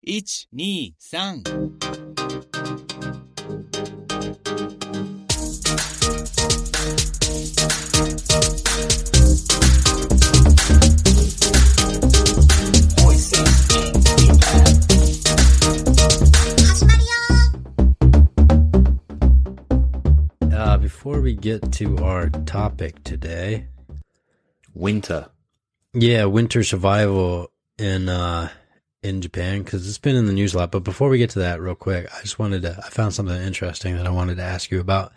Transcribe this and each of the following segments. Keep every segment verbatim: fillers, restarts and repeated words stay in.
いち、に、さん。 Uh, before we get to our topic today, winter. Yeah, winter survival in uh, in Japan, because it's been in the news a lot. But before we get to that, real quick, I just wanted to, I found something interesting that I wanted to ask you about,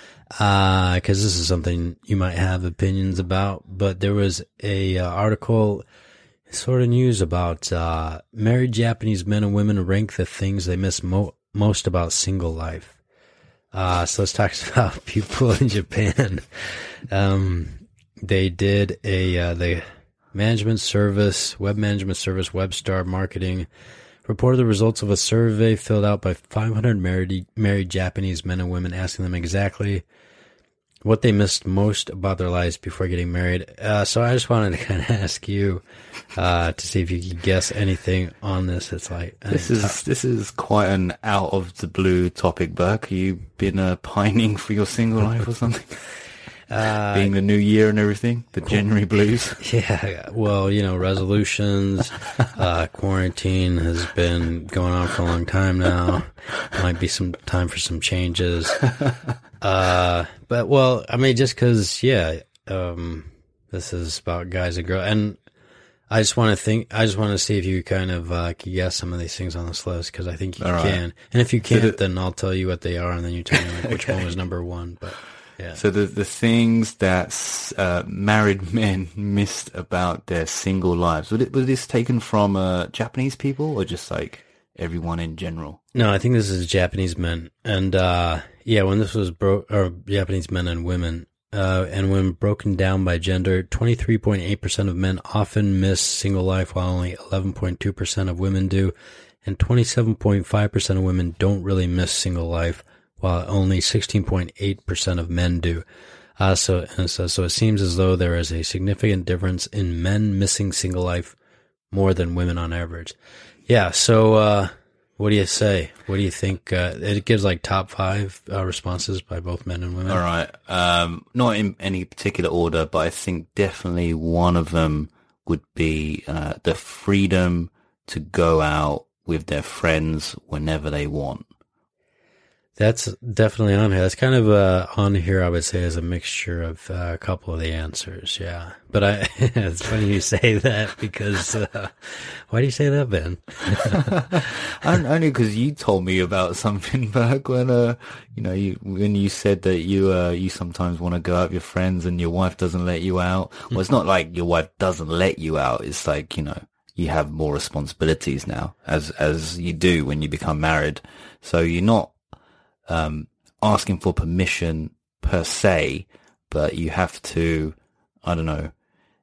uh, because this is something you might have opinions about. But there was a uh, article, sort of news about uh, married Japanese men and women rank the things they miss mo- most about single life. Uh, so let's talk about people in Japan. Um, they did a, uh, the management service, web management service, Webstar Marketing reported the results of a survey filled out by five hundred married, married Japanese men and women, asking them exactly what they missed most about their lives before getting married. Uh, so I just wanted to kind of ask you, uh, to see if you could guess anything on this. It's like, this is, top. this is quite an out of the blue topic, Burke. You been, uh, pining for your single life or something? Uh, Being the new year and everything, the January blues. Yeah. Well, you know, resolutions, uh, quarantine has been going on for a long time now. Might be some time for some changes. Uh, but well, I mean, just cause, yeah, um, this is about guys and girls. And I just want to think, I just want to see if you kind of, uh, can guess some of these things on this list, cause I think you All can. Right. And if you can't, it, then I'll tell you what they are and then you tell me like which okay. one was number one, but yeah. So the, the things that, uh, married men missed about their single lives, was, it, was this taken from, uh, Japanese people or just like everyone in general? No, I think this is Japanese men. And, uh, yeah, when this was bro, or Japanese men and women, uh, and when broken down by gender, twenty-three point eight percent of men often miss single life, while only eleven point two percent of women do, and twenty-seven point five percent of women don't really miss single life, while only sixteen point eight percent of men do. Uh, so, and so, so it seems as though there is a significant difference in men missing single life more than women on average. Yeah, so, uh, what do you say? What do you think? Uh, it gives like top five uh, responses by both men and women. All right. Um, not in any particular order, but I think definitely one of them would be uh, the freedom to go out with their friends whenever they want. That's definitely on here. That's kind of uh, on here, I would say, as a mixture of uh, a couple of the answers. Yeah. But I, it's funny you say that because, uh, why do you say that, Ben? Only because you told me about something back when, uh, you know, you, when you said that you, uh, you sometimes want to go out with your friends and your wife doesn't let you out. Well, it's not like your wife doesn't let you out. It's like, you know, you have more responsibilities now as, as you do when you become married. So you're not, Um, asking for permission per se, but you have to, I don't know,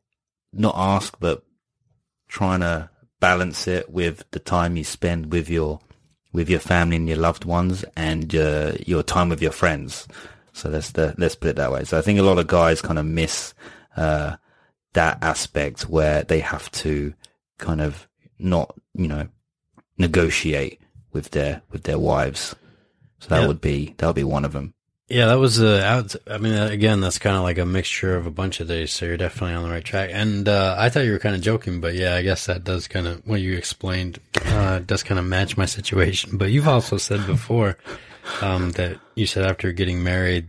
not ask, but trying to balance it with the time you spend with your, with your family and your loved ones and, uh, your time with your friends. So let's, the, let's put it that way. So I think a lot of guys kind of miss, uh, that aspect where they have to kind of not, you know, negotiate with their, with their wives. So that yeah. would be, that would be one of them. Yeah, that was, uh, I mean, again, that's kind of like a mixture of a bunch of days, so you're definitely on the right track. And, uh, I thought you were kind of joking, but yeah, I guess that does kind of, what you explained, uh, does kind of match my situation. But you've also said before, um, that you said after getting married,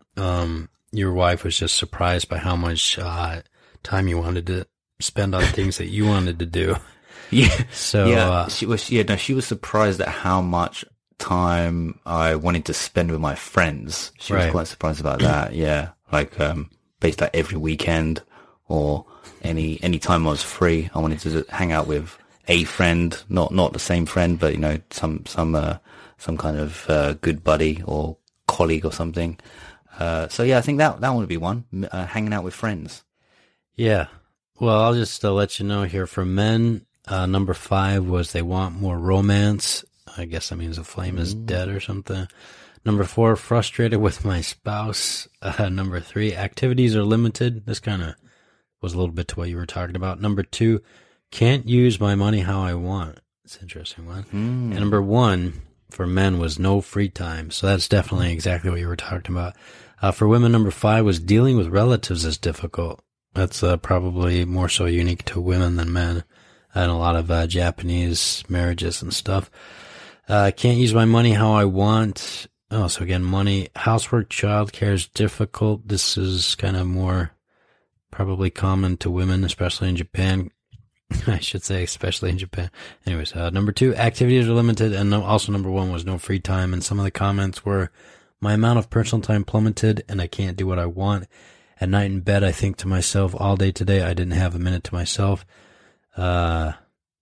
um, your wife was just surprised by how much, uh, time you wanted to spend on things that you wanted to do. Yeah. So, yeah, uh, she was, yeah, no, she was surprised at how much time I wanted to spend with my friends. She right. was quite surprised about that. Yeah. Like, um, basically like every weekend or any, any time I was free, I wanted to hang out with a friend, not, not the same friend, but you know, some, some, uh, some kind of, uh, good buddy or colleague or something. Uh, so yeah, I think that, that would be one, uh, hanging out with friends. Yeah. Well, I'll just uh, let you know here for men, uh, number five was they want more romance. I guess that means the flame is dead or something. Number four, frustrated with my spouse. Uh, number three, activities are limited. This kind of was a little bit to what you were talking about. Number two, can't use my money how I want. It's an interesting one. Mm. And number one for men was no free time. So that's definitely exactly what you were talking about. Uh, for women, number five was dealing with relatives is difficult. That's uh, probably more so unique to women than men, and a lot of uh, Japanese marriages and stuff. Uh, can't use my money how I want. Oh, so again, money, housework, childcare is difficult. This is kind of more probably common to women, especially in Japan. I should say, especially in Japan. Anyways, uh, number two, activities are limited, and no, also number one was no free time. And some of the comments were, my amount of personal time plummeted, and I can't do what I want. At night in bed, I think to myself, all day today, I didn't have a minute to myself. Uh,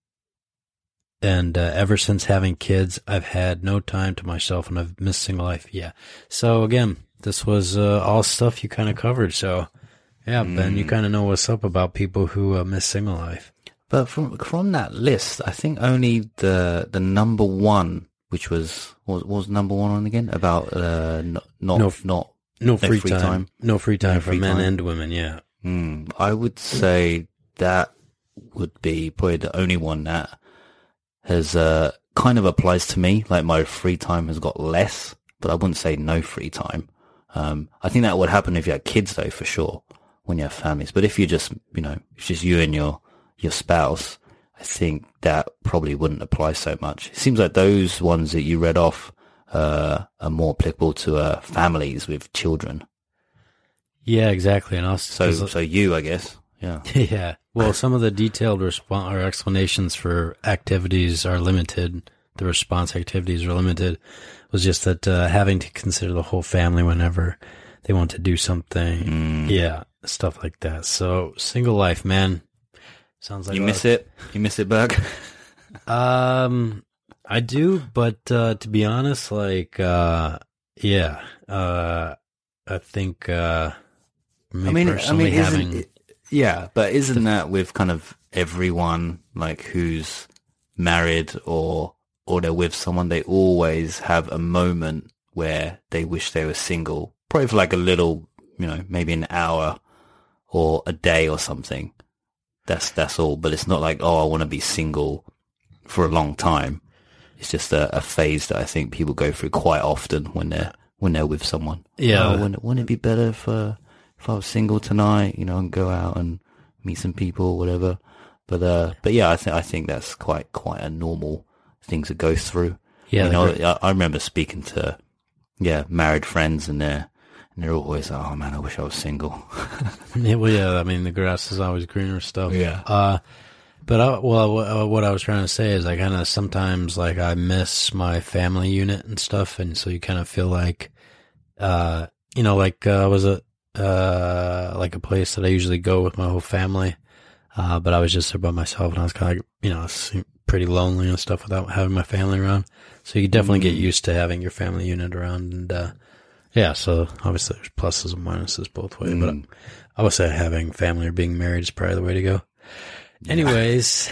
and uh, ever since having kids, I've had no time to myself, and I've missed single life. Yeah. So again, this was uh, all stuff you kind of covered. So yeah, mm. Ben, you kind of know what's up about people who uh, miss single life. But from from that list, I think only the the number one, which was what was number one on again, about uh, not not no, not no free, no free time. time, no free time no for free men time. and women. Yeah, mm, I would say that would be probably the only one that has uh, kind of applies to me. Like my free time has got less, but I wouldn't say no free time. Um, I think that would happen if you had kids, though, for sure, when you have families. But if you just, you know, it's just you and your your spouse, I think that probably wouldn't apply so much. It seems like those ones that you read off uh, are more applicable to uh, families with children. Yeah, exactly. And also, so, so you, I guess, yeah, yeah. Well, some of the detailed resp- or explanations for activities are limited. The response activities are limited. It was just that uh, having to consider the whole family whenever they want to do something. Mm. Yeah, stuff like that. So, single life, man. Sounds like you miss it. You miss it, Berg. um, I do, but uh, to be honest, like, uh, yeah, uh, I think. Uh, me I mean, personally I mean, having, it, yeah, but isn't that with kind of everyone like who's married or or they're with someone? They always have a moment where they wish they were single, probably for like a little, you know, maybe an hour or a day or something. That's that's all, but it's not like, oh, I want to be single for a long time. It's just a, a phase that I think people go through quite often when they're when they're with someone. Yeah, oh, wouldn't, wouldn't it be better if uh, if I was single tonight, you know, and go out and meet some people, or whatever. But uh, but yeah, I think I think that's quite quite a normal thing to go through. Yeah, you know, I, I remember speaking to yeah married friends, and they're. And they're always like, oh man, I wish I was single. yeah, well, yeah, I mean, the grass is always greener stuff. Yeah. Uh, but, I, well, what I was trying to say is I kind of sometimes, like, I miss my family unit and stuff. And so you kind of feel like, uh, you know, like, uh, was a, uh, like a place that I usually go with my whole family. Uh, but I was just there by myself, and I was kind of like, you know, pretty lonely and stuff without having my family around. So you definitely mm. get used to having your family unit around, and, uh, yeah, so obviously there's pluses and minuses both ways, mm. but I would say having family or being married is probably the way to go. Yeah. Anyways,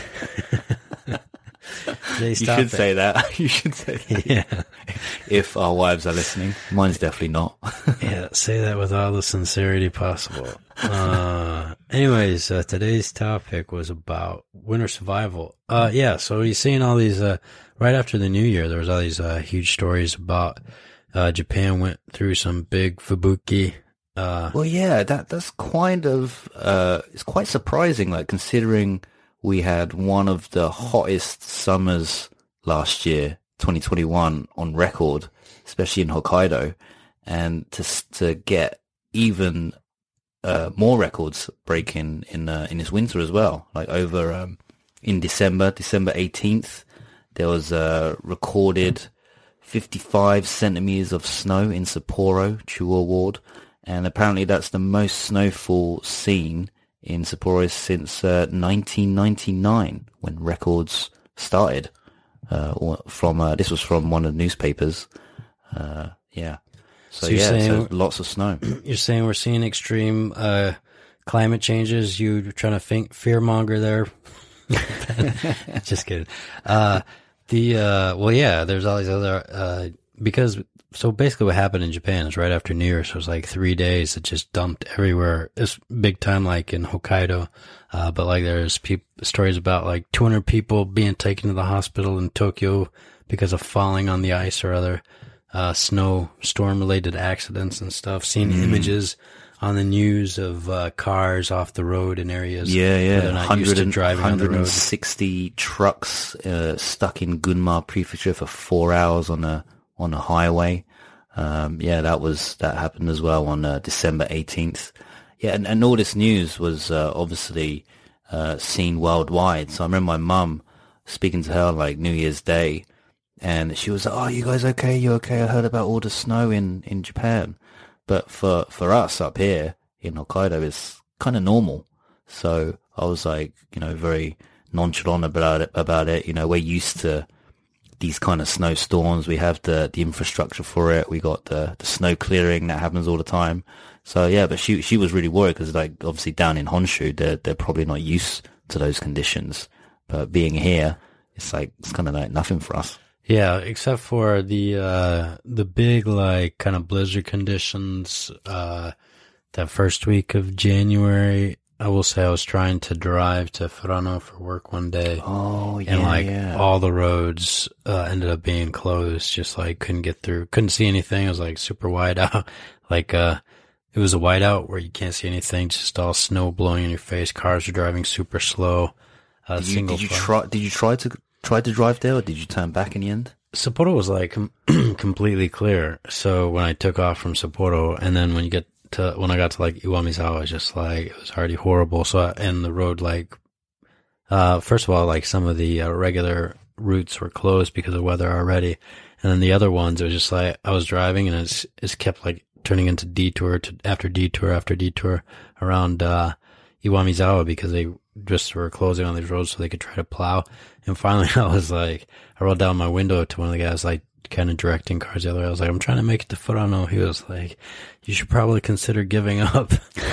you should say that. You should say that. Yeah. If our wives are listening, mine's definitely not. Yeah, say that with all the sincerity possible. Uh, anyways, uh, today's topic was about winter survival. Uh, yeah, so you're seeing all these, uh, right after the new year, there was all these, uh, huge stories about Uh, Japan went through some big fubuki. Uh, well, yeah, that that's kind of uh, it's quite surprising, like considering we had one of the hottest summers last year, twenty twenty-one, on record, especially in Hokkaido, and to to get even uh, more records breaking in uh, in this winter as well. Like over um, in December, December eighteenth, there was a uh, recorded fifty-five centimeters of snow in Sapporo, Chuo Ward, and apparently that's the most snowfall seen in Sapporo since uh, nineteen ninety-nine, when records started. Uh, from uh, this was from one of the newspapers. Uh, yeah, so, so yeah, so lots of snow. You're saying we're seeing extreme uh, climate changes? You trying to think fearmonger there? Just kidding. Uh, The, uh, well, yeah, there's all these other, uh, because, so basically what happened in Japan is right after New Year, so it was like three days it just dumped everywhere. It's big time like in Hokkaido, uh, but like there's peop- stories about like two hundred people being taken to the hospital in Tokyo because of falling on the ice or other uh, snow storm related accidents and stuff. Seeing mm. images on the news of uh, cars off the road in areas yeah, yeah. where they're not used to driving on the road. one hundred sixty trucks uh, stuck in Gunma Prefecture for four hours on a on a highway. Um, yeah, that was that happened as well on uh, December eighteenth. Yeah, and, and all this news was uh, obviously uh, seen worldwide. So I remember my mum speaking to her on like New Year's Day, and she was like, "Oh, you guys okay? You okay? I heard about all the snow in, in Japan." But for, for us up here in Hokkaido, it's kind of normal. So I was like, you know, very nonchalant about it, about it. You know, we're used to these kind of snowstorms. We have the, the infrastructure for it. We got the, the snow clearing that happens all the time. So yeah, but she, she was really worried because like obviously down in Honshu, they're, they're probably not used to those conditions. But being here, it's like, it's kind of like nothing for us. Yeah, except for the uh the big like kind of blizzard conditions uh that first week of January. I will say I was trying to drive to Furano for work one day. Oh, yeah, and like yeah. all the roads uh ended up being closed, just like couldn't get through, couldn't see anything. It was like super wide out. like uh it was a whiteout where you can't see anything, just all snow blowing in your face. Cars are driving super slow. Uh, did you, single did you flight. try did you try to Tried to drive there, or did you turn back in the end? Sapporo was like com- completely clear. So when I took off from Sapporo, and then when you get to when I got to like Iwamizawa, it's just like it was already horrible. So I, and the road, like, uh, first of all, like some of the uh, regular routes were closed because of weather already, and then the other ones, it was just like I was driving and it's it's kept like turning into detour to after detour after detour around uh Iwamizawa because they just were closing on these roads so they could try to plow. And finally I was like, I rolled down my window to one of the guys like kind of directing cars the other way. I was like, I'm trying to make it to Furano. He was like, you should probably consider giving up.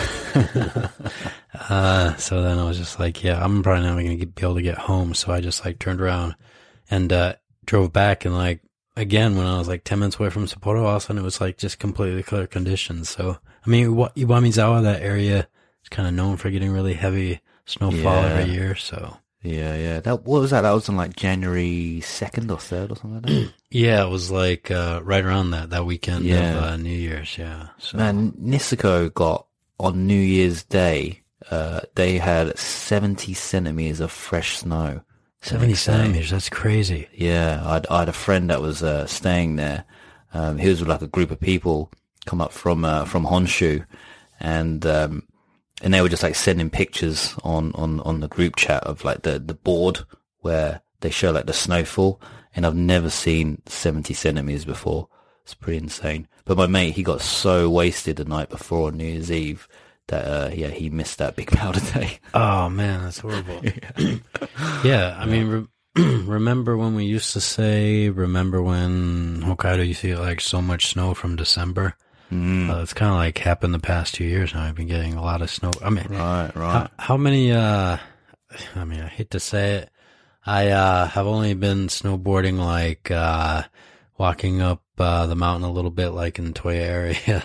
uh, so then I was just like, yeah, I'm probably not going to be able to get home. So I just like turned around and, uh, drove back. And like, again, when I was like ten minutes away from Sapporo, all of a sudden it was like just completely clear conditions. So, I mean, Iwamizawa, that area is kind of known for getting really heavy snowfall Yeah. every year. So, Yeah, yeah. That what was that? That was on like January second or third or something like that. yeah, it was like uh, right around that that weekend Yeah. of uh, New Year's. Yeah, so Man, Niseko got on New Year's Day. Uh, they had seventy centimeters of fresh snow. the seventy next day. centimeters. That's crazy. Yeah, I'd, I had a friend that was uh, staying there. Um, he was with like a group of people come up from uh, from Honshu, and um, and they were just like sending pictures on, on, on the group chat of like the, the board where they show like the snowfall. And I've never seen seventy centimeters before. It's pretty insane. But my mate, he got so wasted the night before on New Year's Eve that uh, yeah, he missed that big powder day. Oh man, that's horrible. yeah. yeah, I mean, re- remember when we used to say, remember when Hokkaido used to get like so much snow from December? Mm. Uh, it's kind of like happened the past two years now. I've been getting a lot of snow. I mean, Right, right. how, how many, uh, I mean, I hate to say it. I, uh, have only been snowboarding like, uh, walking up, uh, the mountain a little bit, like in the Toya area.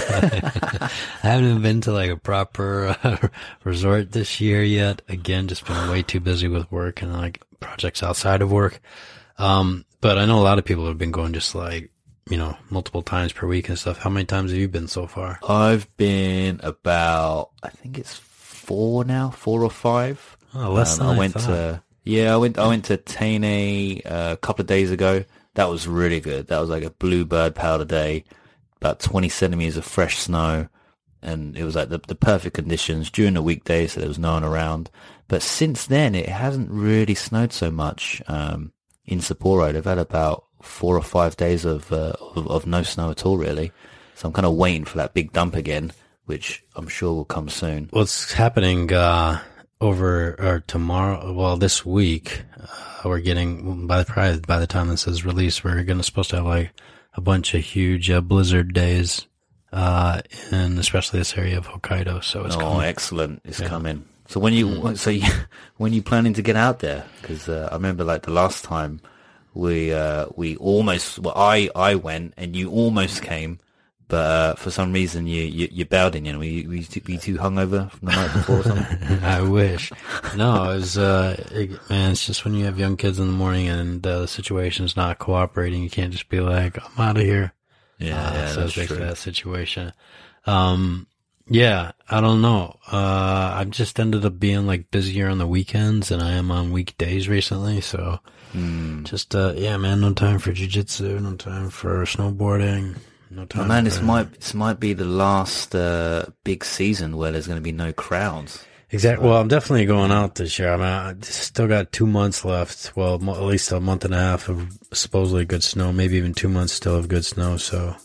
I haven't even been to like a proper uh, resort this year yet. Again, just been way too busy with work and like projects outside of work. Um, but I know a lot of people have been going just like, you know, multiple times per week and stuff. How many times have you been so far? I've been about, I think it's four now, four or five. Oh, less Um, than I I went thought. to, yeah, I went, I went to Teine uh, a couple of days ago. That was really good. That was like a bluebird powder day, about twenty centimeters of fresh snow. And it was like the, the perfect conditions during the weekday, so there was no one around. But since then, it hasn't really snowed so much um, in Sapporo. They've had about four or five days of, uh, of of no snow at all, really. So I'm kind of waiting for that big dump again, which I'm sure will come soon. What's happening uh, over or tomorrow? Well, this week uh, we're getting by the probably by the time this is released, we're gonna supposed to have like a bunch of huge uh, blizzard days, uh, in especially this area of Hokkaido. So it's Oh, coming. excellent! It's Yeah. coming. So when you so you, when you planning to get out there? Because uh, I remember like the last time we uh, we almost. Well, I I went and you almost came, but uh, for some reason you you, you bailed in. You know, were you, were you too, were you too hungover from the night before or something? I wish. No, it was uh, it, man. It's just when you have young kids in the morning and uh, the situation's not cooperating, you can't just be like, I'm out of here. Yeah, uh, yeah so that's it's true. that situation. Um, yeah, I don't know. Uh, I've just ended up being like busier on the weekends than I am on weekdays recently. So Mm. just, uh, yeah, man, no time for jiu-jitsu, no time for snowboarding, no time. Oh, man, for, this might this might be the last uh, big season where there's going to be no crowds. Exactly. Well, I'm definitely going out this year. I mean, I still got two months left. Well, mo- at least a month and a half of supposedly good snow, maybe even two months still of good snow. So.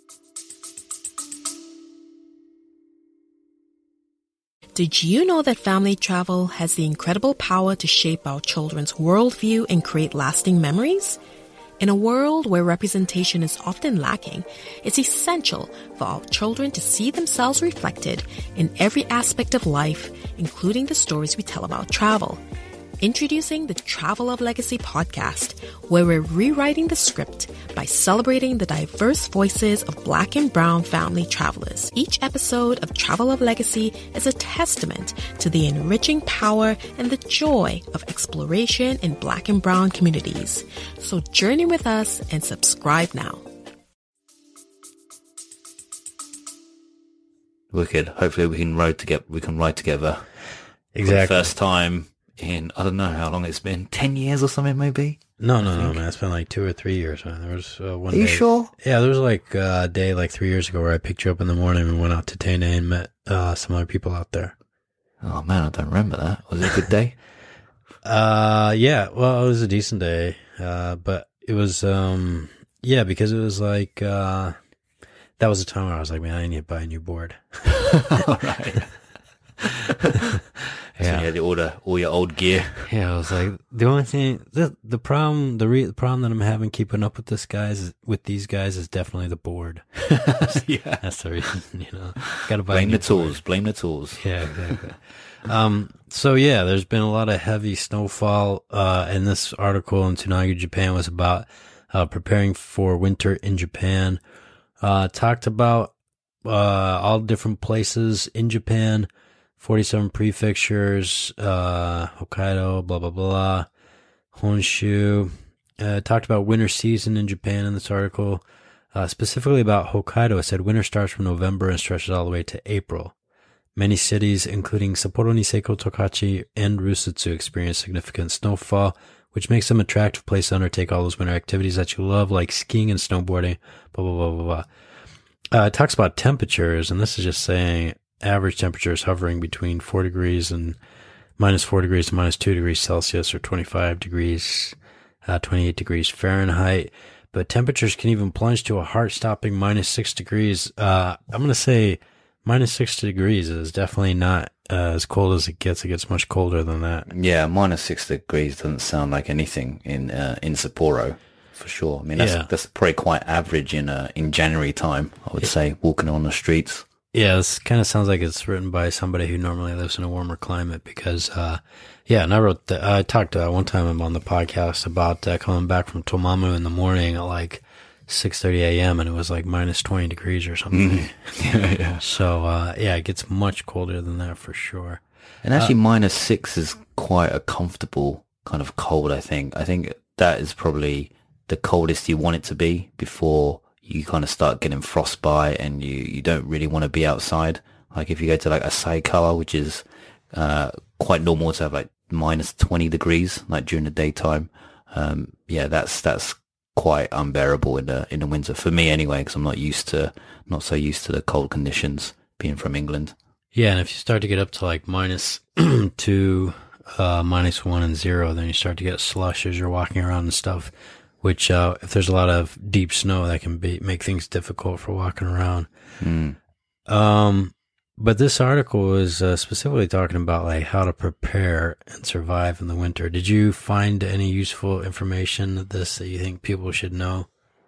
Did you know that family travel has the incredible power to shape our children's worldview and create lasting memories? In a world where representation is often lacking, it's essential for our children to see themselves reflected in every aspect of life, including the stories we tell about travel. Introducing the Travel of Legacy podcast, where we're rewriting the script by celebrating the diverse voices of Black and Brown family travelers. Each episode of Travel of Legacy is a testament to the enriching power and the joy of exploration in Black and Brown communities. So journey with us and subscribe now. Wicked. Hopefully we can ride together. We can ride together. Exactly. For the first time in, I don't know how long it's been, ten years or something maybe? No, no, no, man. It's been like two or three years, man. There was uh, one Are day. you sure? Yeah, there was like uh, a day like three years ago where I picked you up in the morning and went out to Tane and met uh, some other people out there. Oh man, I don't remember that. Was it a good day? Uh, yeah, well, it was a decent day. Uh, but it was, um, yeah, because it was like, uh, that was a time where I was like, man, I need to buy a new board. All right. So you had to order all your old gear. Yeah, I was like, the only thing, the the problem, the, re, the problem that I'm having keeping up with this guys is, with these guys is definitely the board. Yeah. That's the reason, you know. Got to buy. Blame a new the tools. board. Blame the tools. Yeah, exactly. um. So yeah, there's been a lot of heavy snowfall. Uh, and this article in Tsunagu, Japan, was about uh preparing for winter in Japan. Uh, talked about uh all different places in Japan. forty-seven prefectures, uh, Hokkaido, blah, blah, blah, Honshu. Uh, talked about winter season in Japan in this article. Uh, specifically about Hokkaido, it said winter starts from November and stretches all the way to April. Many cities, including Sapporo, Niseko, Tokachi, and Rusutsu, experience significant snowfall, which makes them an attractive place to undertake all those winter activities that you love, like skiing and snowboarding, blah, blah, blah, blah, blah. Uh, it talks about temperatures, and this is just saying average temperatures hovering between four degrees and minus four degrees to minus two degrees Celsius, or twenty-five degrees, uh, twenty-eight degrees Fahrenheit. But temperatures can even plunge to a heart-stopping minus six degrees. Uh, I'm going to say minus six degrees is definitely not uh, as cold as it gets. It gets much colder than that. Yeah, minus six degrees doesn't sound like anything in uh, in Sapporo, for sure. I mean, that's Yeah. that's probably quite average in uh, in January time, I would say, walking on the streets. Yeah, this kind of sounds like it's written by somebody who normally lives in a warmer climate because, uh, yeah, and I wrote, the, I talked uh, one time on the podcast about uh, coming back from Tomamu in the morning at like six thirty a.m. and it was like minus twenty degrees or something. Mm. Yeah, yeah. So, uh, yeah, it gets much colder than that for sure. And actually, minus six is quite a comfortable kind of cold, I think. I think that is probably the coldest you want it to be before you kind of start getting frostbite and you, you don't really want to be outside. Like if you go to like Asaikawa, which is uh, quite normal to have like minus twenty degrees, like during the daytime. Um, yeah, that's that's quite unbearable in the in the winter for me anyway, because I'm not used to not so used to the cold conditions being from England. Yeah, and if you start to get up to like minus two, uh, minus one and zero, then you start to get slush as you're walking around and stuff. Which, uh, if there's a lot of deep snow, that can be make things difficult for walking around. Mm. Um, but this article is uh, specifically talking about like how to prepare and survive in the winter. Did you find any useful information of this that you think people should know?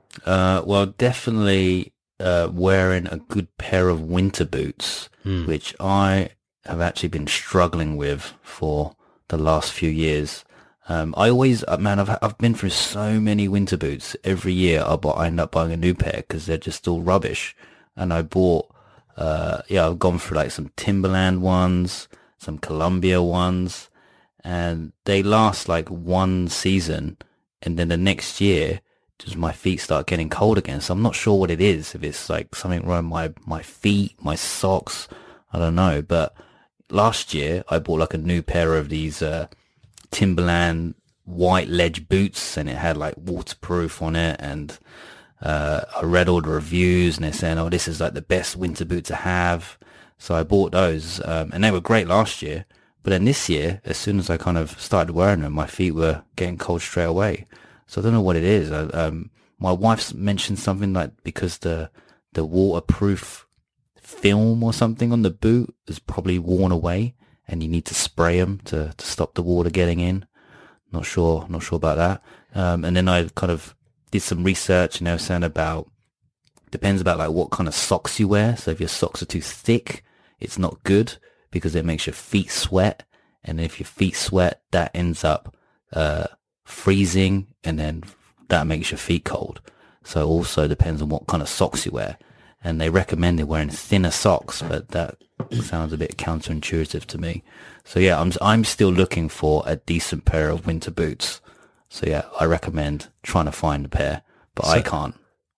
Uh, well, definitely uh, wearing a good pair of winter boots, Hmm. which I have actually been struggling with for the last few years. Um, I always, uh, man, I've I've been through so many winter boots. Every year, I, buy, I end up buying a new pair because they're just all rubbish. And I bought, uh, yeah, I've gone through like some Timberland ones, some Columbia ones, and they last like one season, and then the next year, just my feet start getting cold again. So I'm not sure what it is. If it's like something wrong with my my feet, my socks, I don't know. But last year, I bought like a new pair of these. Uh, Timberland white ledge boots, and it had like waterproof on it, and uh I read all the reviews and they're saying, oh, this is like the best winter boot to have. So I bought those, um, and they were great last year. But then this year, as soon as I kind of started wearing them, my feet were getting cold straight away. So I don't know what it is. I, um my wife's mentioned something like because the the waterproof film or something on the boot is probably worn away, and you need to spray them to, to stop the water getting in. Not sure, not sure about that. Um, and then I kind of did some research, and they were saying about, depends about like what kind of socks you wear. So if your socks are too thick, it's not good because it makes your feet sweat. And if your feet sweat, that ends up, uh, freezing, and then that makes your feet cold. So also depends on what kind of socks you wear. And they recommended wearing thinner socks, but that sounds a bit counterintuitive to me. So yeah, I'm I'm still looking for a decent pair of winter boots. So yeah, I recommend trying to find a pair, but so, I can't.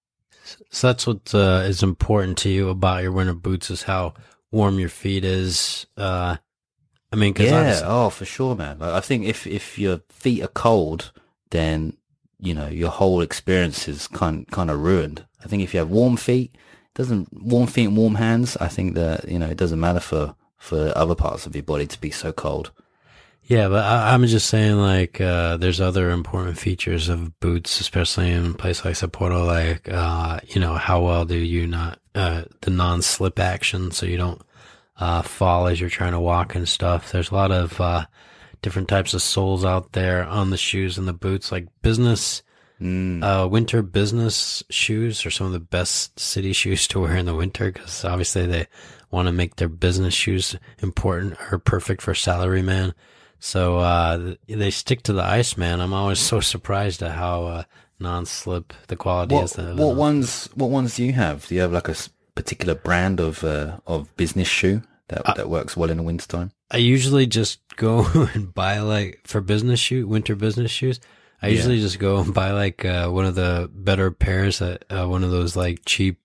So that's what uh, is important to you about your winter boots, is how warm your feet is. Uh, I mean, cause yeah, oh for sure, man. Like, I think if if your feet are cold, then you know your whole experience is kind kind of ruined. I think if you have warm feet. Doesn't warm feet and warm hands, I think that, you know, it doesn't matter for, for other parts of your body to be so cold. Yeah, but I, I'm just saying, like, uh, there's other important features of boots, especially in a place like Sapporo, like, uh, you know, how well do you not, uh, the non-slip action, so you don't, uh, fall as you're trying to walk and stuff. There's a lot of, uh, different types of soles out there on the shoes and the boots, like business, Mm. Uh, winter business shoes are some of the best city shoes to wear in the winter, because obviously they want to make their business shoes important or perfect for salaryman. So uh, they stick to the ice, man. I'm always so surprised at how uh, non-slip the quality what, is. That what ones? What ones do you have? Do you have like a particular brand of uh, of business shoe that uh, that works well in the wintertime? I usually just go and buy, like, for business shoe, winter business shoes. I yeah. usually just go and buy like uh, one of the better pairs at uh, one of those like cheap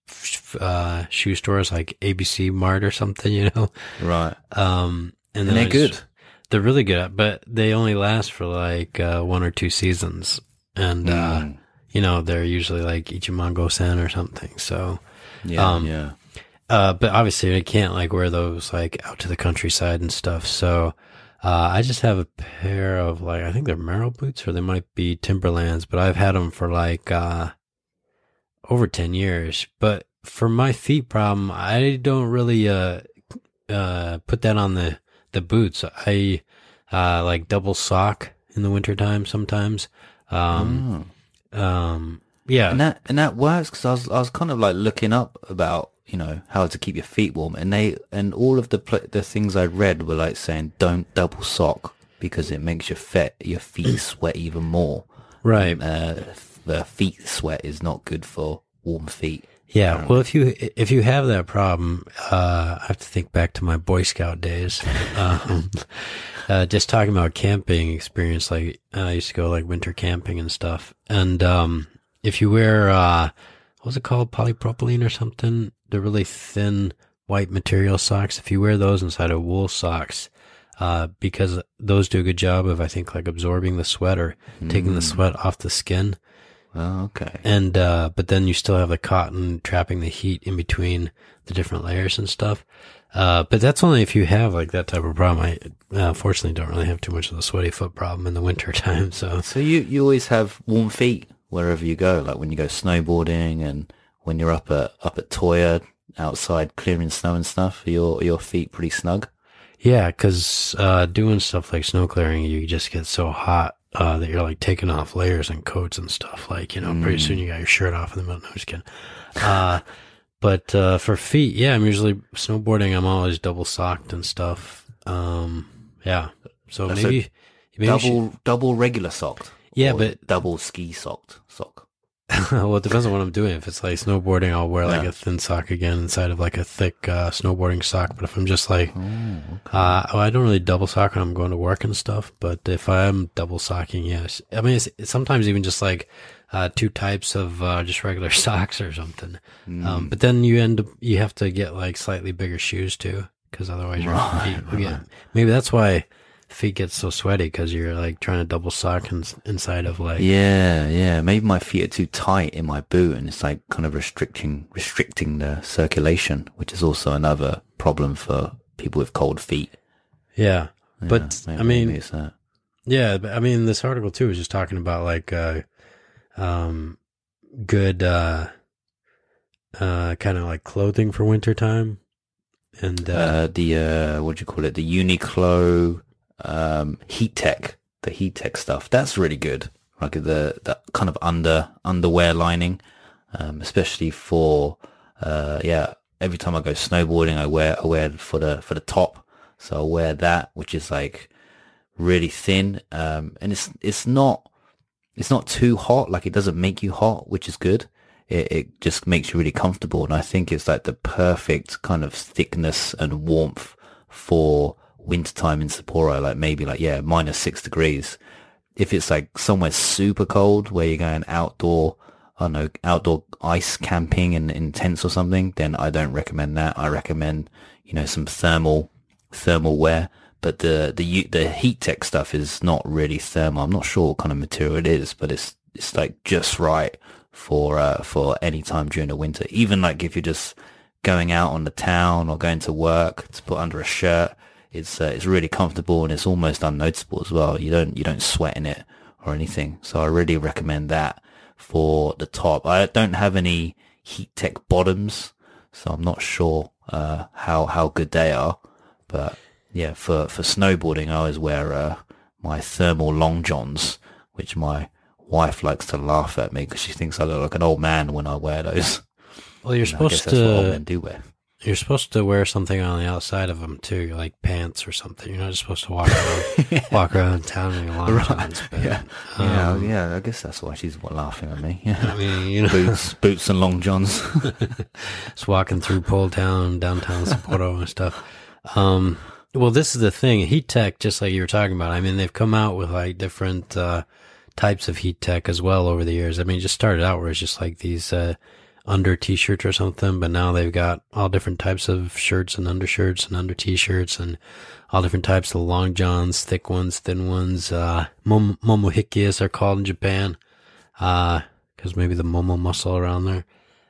uh, shoe stores, like A B C Mart or something, you know? Right. Um, and, and they're good. Just, they're really good, but they only last for like uh, one or two seasons. And, mm. uh, you know, they're usually like Ichimongo-sen or something. So, yeah, um, yeah. Uh, but obviously I can't like wear those like out to the countryside and stuff. So, Uh, I just have a pair of like, I think they're Merrell boots, or they might be Timberlands, but I've had them for like, uh, over ten years. But for my feet problem, I don't really, uh, uh, put that on the, the boots. I, uh, like double sock in the wintertime sometimes. Um, oh. um, yeah. And that, and that works, cause I was, I was kind of like looking up about, you know, how to keep your feet warm, and they and all of the pl- the things I read were like saying don't double sock because it makes your feet your feet sweat even more. Right. Uh, the feet sweat is not good for warm feet. Yeah. Um, well, if you if you have that problem, uh, I have to think back to my Boy Scout days. um, uh, just talking about camping experience, like I used to go like winter camping and stuff, and um, if you wear uh, what was it called, polypropylene or something? The really thin white material socks. If you wear those inside of wool socks, uh, because those do a good job of, I think, like absorbing the sweat or mm. taking the sweat off the skin. Oh, okay. And, uh, but then you still have the cotton trapping the heat in between the different layers and stuff. Uh, but that's only if you have like that type of problem. I, uh, fortunately don't really have too much of the sweaty foot problem in the winter time. So, so you, you always have warm feet wherever you go, like when you go snowboarding and when you're up at up at Toya outside clearing snow and stuff, are your your feet pretty snug? Yeah, because uh, doing stuff like snow clearing, you just get so hot uh, that you're like taking off layers and coats and stuff. Like, you know, mm. pretty soon you got your shirt off in the middle. No, I'm just kidding. Uh, but uh, for feet, yeah, I'm usually snowboarding. I'm always double socked and stuff. Um, yeah, so That's maybe a- Maybe you should- double double regular socked. Yeah, or but- double ski socked sock. well, it depends on what I'm doing. If it's like snowboarding, I'll wear like Yeah. a thin sock again inside of like a thick uh, snowboarding sock. But if I'm just like, Oh, okay. uh, well, I don't really double sock when I'm going to work and stuff. But if I'm double socking, yes. I mean, it's, it's sometimes even just like uh, two types of uh, just regular socks or something. Mm. Um, but then you end up, you have to get like slightly bigger shoes too, because otherwise your Right, feet will get, right. maybe that's why feet get so sweaty, because you're like trying to double sock in, inside of like, Yeah, yeah. Maybe my feet are too tight in my boot, and it's like kind of restricting restricting the circulation, which is also another problem for people with cold feet. yeah. Yeah, But maybe- I mean, maybe it's that. yeah, but I mean, this article too is just talking about like, uh, um, good, uh, uh, kind of like clothing for wintertime. And, uh, Uh, the uh, what do you call it? The Uniqlo um, Heat Tech, the Heat Tech stuff. That's really good. Like the the kind of under underwear lining, um, especially for uh, yeah. Every time I go snowboarding, I wear I wear it for the for the top. So I wear that, which is like really thin, um, and it's it's not it's not too hot. Like it doesn't make you hot, which is good. It, it just makes you really comfortable, and I think it's like the perfect kind of thickness and warmth for wintertime in Sapporo. Like maybe like yeah, minus six degrees. If it's like somewhere super cold where you're going outdoor, I don't know, outdoor ice camping in, in tents or something, then I don't recommend that. I recommend, you know, some thermal thermal wear. But the the the heat tech stuff is not really thermal. I'm not sure what kind of material it is, but it's it's like just right for uh, for any time during the winter. Even like if you're just going out on the town or going to work to put under a shirt, it's uh, it's really comfortable, and it's almost unnoticeable as well. You don't you don't sweat in it or anything. So I really recommend that for the top. I don't have any heat tech bottoms, so I'm not sure uh, how how good they are. But yeah, for for snowboarding, I always wear uh, my thermal long johns, which my wife likes to laugh at me because she thinks I look like an old man when I wear those. well, you're And I guess supposed that's what old to, men do wear. you're supposed to wear something on the outside of them too, like pants or something. You're not just supposed to walk around, walk around town in your long johns. But, Yeah, yeah, um, yeah. I guess that's why she's laughing at me. Yeah. I mean, you know, boots, boots, and long johns. just walking through Pole Town, downtown Sapporo and stuff. Um, well, this is the thing. Heat tech, just like you were talking about. I mean, they've come out with like different uh, types of heat tech as well over the years. I mean, it just started out where it's just like these uh, under t-shirts or something, but now they've got all different types of shirts and undershirts and under t-shirts and all different types of long johns, thick ones, thin ones. Uh, mom- momohiki, as they're called in Japan, uh, because maybe the momo muscle around there.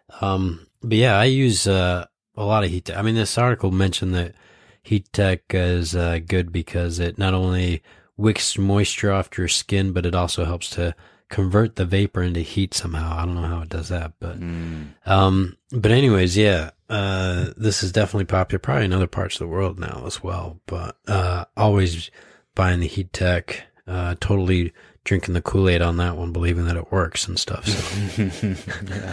Um, but yeah, I use uh, a lot of heat tech. I mean, this article mentioned that heat tech is uh, good because it not only wicks moisture off your skin, but it also helps to convert the vapor into heat somehow. I don't know how it does that, but Mm. um, but anyways, yeah, uh, this is definitely popular, probably in other parts of the world now as well. But uh, always buying the heat tech, uh, totally drinking the Kool-Aid on that one, believing that it works and stuff. So. yeah.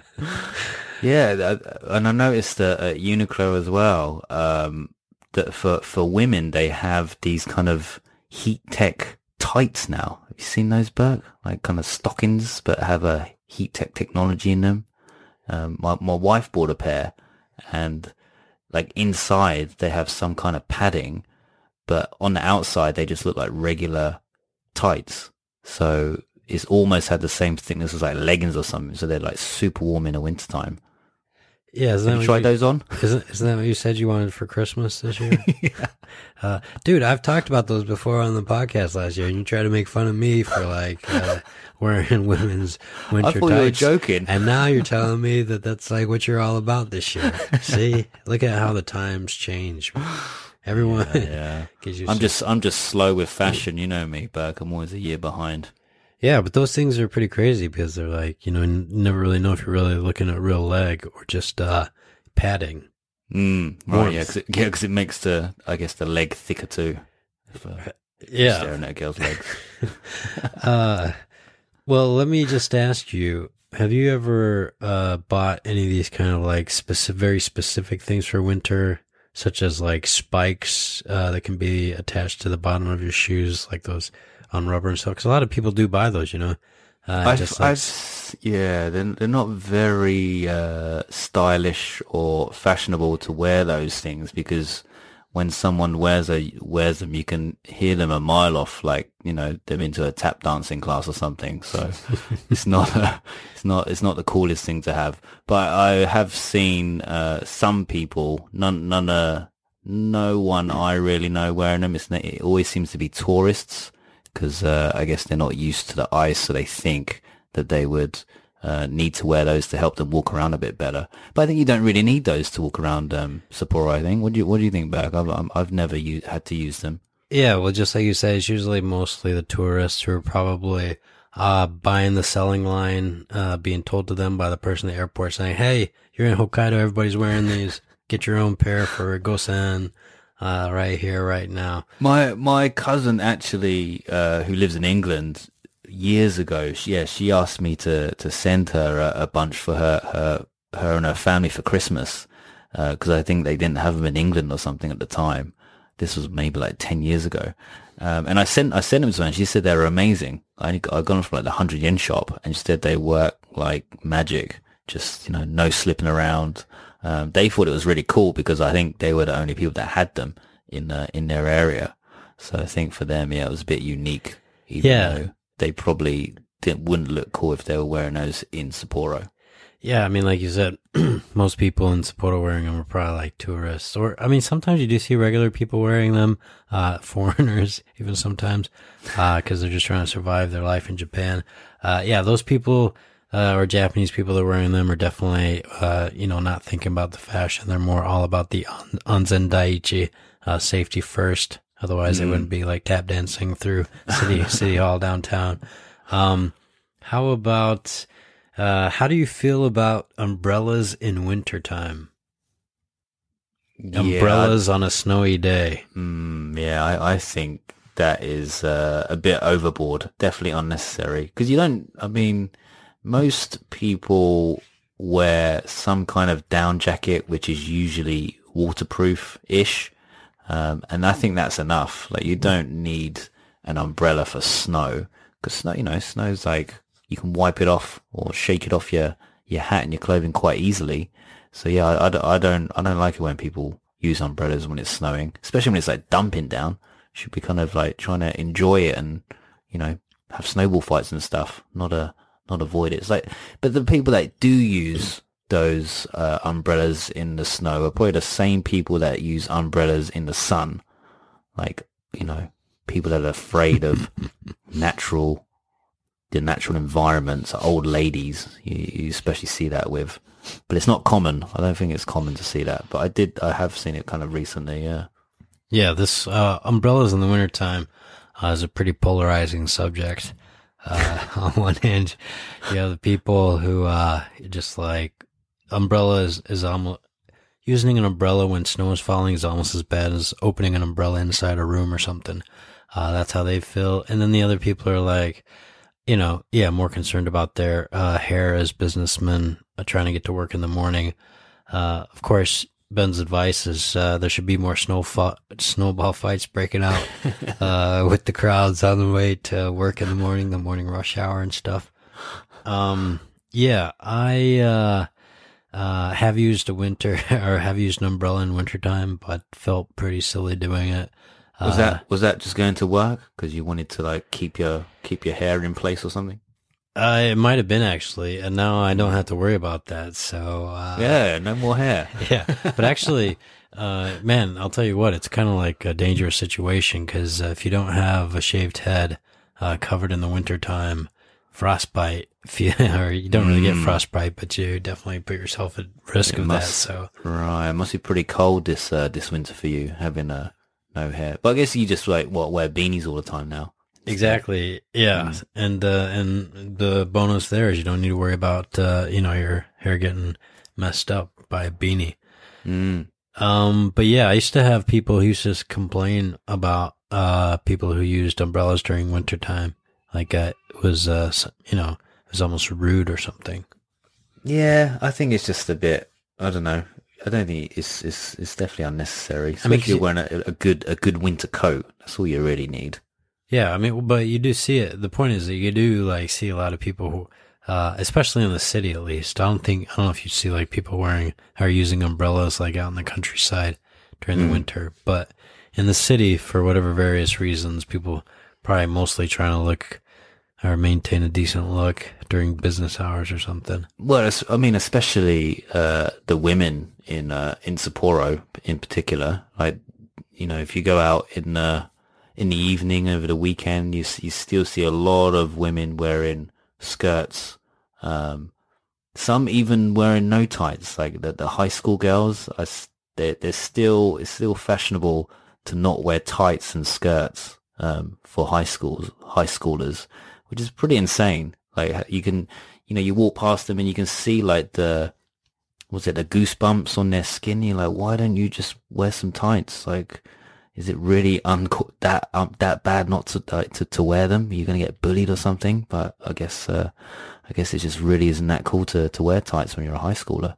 Yeah, th- and I noticed that at Uniqlo as well, um, that for, for women, they have these kind of heat tech tights now. Have you seen those, Burke? Like kind of stockings, but have a heat tech technology in them. Um, my, my wife bought a pair, and like inside they have some kind of padding, but on the outside they just look like regular tights. So it's almost had the same thickness as like leggings or something. So they're like super warm in the wintertime. Yeah, isn't that Have you what tried you, those on? Isn't, isn't that what you said you wanted for Christmas this year? Yeah. Uh, dude, I've talked about those before on the podcast last year, and you tried to make fun of me for like uh, wearing women's winter I thought tights. you were joking. And now you're telling me that that's like what you're all about this year. See, look at how the times change. Everyone, Yeah. gives you I'm some- just I'm just slow with fashion, you know me, Burke. I'm always a year behind. yeah, but those things are pretty crazy because they're like, you know, you never really know if you're really looking at real leg or just uh, padding. Mm, right, Warmth. yeah, because it, yeah, 'cause it makes the I guess the leg thicker too. If, uh, Yeah. staring at a girl's legs. uh, well, let me just ask you: have you ever uh, bought any of these kind of like specific, very specific things for winter such as like spikes uh, that can be attached to the bottom of your shoes, like those on rubber and stuff. Because a lot of people do buy those, you know. Uh, I've, just like, I've, yeah, they're, they're not very uh, stylish or fashionable to wear those things, because when someone wears a wears them, you can hear them a mile off, like, you know, they've been to a tap dancing class or something. So it's not a, it's not it's not the coolest thing to have. But I have seen uh, some people, none none uh, no one I really know wearing them. It's, it always seems to be tourists, because uh, I guess they're not used to the ice, so they think that they would uh, need to wear those to help them walk around a bit better. But I think you don't really need those to walk around um, Sapporo, I think. What do you What do you think, Berg? I've I'm, I've never u- had to use them. yeah, well, just like you said, it's usually mostly the tourists who are probably uh, buying the selling line, uh, being told to them by the person at the airport saying, hey, you're in Hokkaido, everybody's wearing these. Get your own pair for Gosen. Uh, right here, right now. My my cousin actually, uh, who lives in England, years ago, she, yeah, she asked me to, to send her a, a bunch for her, her her and her family for Christmas, because uh, I think they didn't have them in England or something at the time. This was maybe like ten years ago, um, and I sent I sent them to her, and she said they were amazing. I I got them from like the hundred yen shop, and she said they work like magic. Just, you know, no slipping around. Um, they thought it was really cool because I think they were the only people that had them in uh, in their area. So I think for them, yeah, it was a bit unique. Even Yeah. though they probably didn't, wouldn't look cool if they were wearing those in Sapporo. Yeah, I mean, like you said, most people in Sapporo wearing them are probably like tourists. Or, I mean, sometimes you do see regular people wearing them, uh, foreigners even sometimes, uh, because they're just trying to survive their life in Japan. Uh, yeah, those people, uh, or Japanese people that are wearing them are definitely, uh, you know, not thinking about the fashion. They're more all about the on- onsen daiichi, uh, safety first. Otherwise, they wouldn't be like tap dancing through city, city hall downtown. Um, how about, Uh, how do you feel about umbrellas in wintertime? Umbrellas yeah, on a snowy day. Mm, yeah, I, I think that is uh, a bit overboard. Definitely unnecessary. Because you don't, I mean, most people wear some kind of down jacket, which is usually waterproof-ish. Um, and I think that's enough. Like, you don't need an umbrella for snow. Because snow, you know, snow's like, you can wipe it off or shake it off your, your hat and your clothing quite easily. So yeah, I, I, I don't I don't like it when people use umbrellas when it's snowing, especially when it's like dumping down. You should be kind of like trying to enjoy it and, you know, have snowball fights and stuff, not a not avoid it. It's like, but the people that do use those uh, umbrellas in the snow are probably the same people that use umbrellas in the sun. Like, you know, people that are afraid of natural. The natural environments, old ladies, you, you especially see that with, but it's not common. I don't think it's common to see that, but I did, I have seen it kind of recently, yeah. Yeah, this uh, umbrellas in the wintertime uh, is a pretty polarizing subject. Uh, on one hand, you have the people who uh, just like umbrellas is, is almost using an umbrella when snow is falling is almost as bad as opening an umbrella inside a room or something. Uh, that's how they feel. And then the other people are like, you know, yeah, more concerned about their uh, hair as businessmen uh, trying to get to work in the morning. Uh, of course, Ben's advice is uh, there should be more snow fo- snowball fights breaking out uh, with the crowds on the way to work in the morning, the morning rush hour and stuff. Um, yeah, I uh, uh, have used a winter or have used an umbrella in wintertime, but felt pretty silly doing it. Was uh, that, was that just going to work? Because you wanted to like keep your, keep your hair in place or something? Uh, it might have been actually, and now I don't have to worry about that. So uh, Yeah, no more hair. yeah. But actually, uh, man, I'll tell you what, it's kind of like a dangerous situation because uh, if you don't have a shaved head uh, covered in the wintertime, frostbite, if you, or you don't really get frostbite, but you definitely put yourself at risk It of must- that. So Right, it must be pretty cold this, uh, this winter for you, having uh, no hair. But I guess you just like, what, wear beanies all the time now? exactly, yeah. And uh, and the bonus there is you don't need to worry about uh, you know, your hair getting messed up by a beanie. Mm. Um, but yeah, I used to have people who used to just complain about, uh, people who used umbrellas during wintertime. Like, uh, it was, uh, s- you know, it was almost rude or something. Yeah, I think it's just a bit, I don't know. I don't think it's it's it's definitely unnecessary. I mean, Especially if you're wearing a, a good a good winter coat. That's all you really need. Yeah, I mean, but you do see it. The point is that you do like see a lot of people who, uh, especially in the city at least. I don't think I don't know if you see like people wearing or using umbrellas like out in the countryside during the Mm. winter, but in the city for whatever various reasons, people probably mostly trying to look or maintain a decent look during business hours or something. Well, it's, I mean, especially uh, the women in uh, in Sapporo in particular. Like, you know, if you go out in the in the evening over the weekend, you s- you still see a lot of women wearing skirts. Um, some even wearing no tights. Like the the high school girls, are, s- they're, they're still it's still fashionable to not wear tights and skirts um, for high schools high schoolers, which is pretty insane. Like you can, you know, you walk past them and you can see like the, was it the goosebumps on their skin? You're like, why don't you just wear some tights? Like, is it really un- that um, that bad not to, like, to to wear them? Are you gonna get bullied or something? But I guess uh, I guess it just really isn't that cool to to wear tights when you're a high schooler.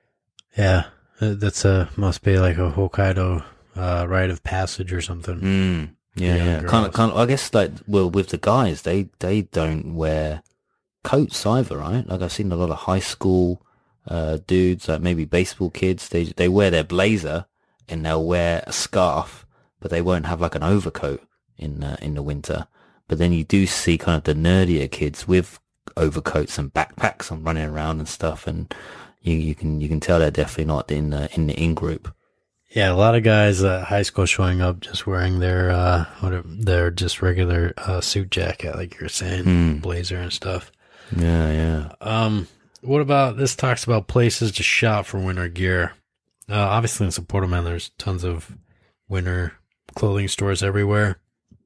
Yeah, uh, that's a must be like a Hokkaido uh, rite of passage or something. Mm, yeah, Yeah, yeah. girls. Kind of, kind of. I guess like well, with the guys, they they don't wear coats either, right? Like I've seen a lot of high school uh, dudes, like maybe baseball kids. They they wear their blazer and they'll wear a scarf, but they won't have like an overcoat in uh, in the winter. But then you do see kind of the nerdier kids with overcoats and backpacks and running around and stuff, and you you can you can tell they're definitely not in the in the in group. Yeah, a lot of guys at high school showing up just wearing their uh, whatever their just regular uh, suit jacket, like you were saying, Hmm. blazer and stuff. Yeah, yeah. Um, what about this? Talks about places to shop for winter gear. Uh, obviously in Sapporo, man, there's tons of winter clothing stores everywhere.